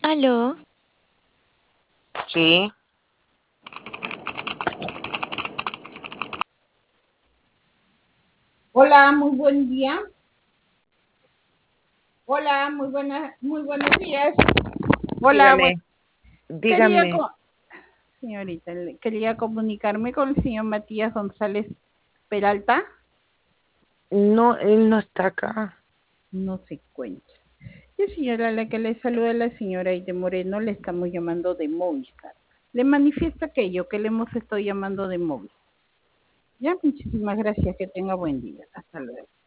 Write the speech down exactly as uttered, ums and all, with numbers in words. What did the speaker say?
Aló, Sí, Hola, muy buen día. Hola, muy buenas, muy buenos días. Hola, dígame, buen- quería, dígame. co- señorita, le- quería comunicarme con el señor Matías González Peralta. No, él no está acá. No se encuentra. Y señora, la que le saluda la señora Aide Moreno, le estamos llamando de Movistar. Le manifiesta aquello que le hemos estado llamando de móvil. Ya, muchísimas gracias, que tenga buen día. Hasta luego.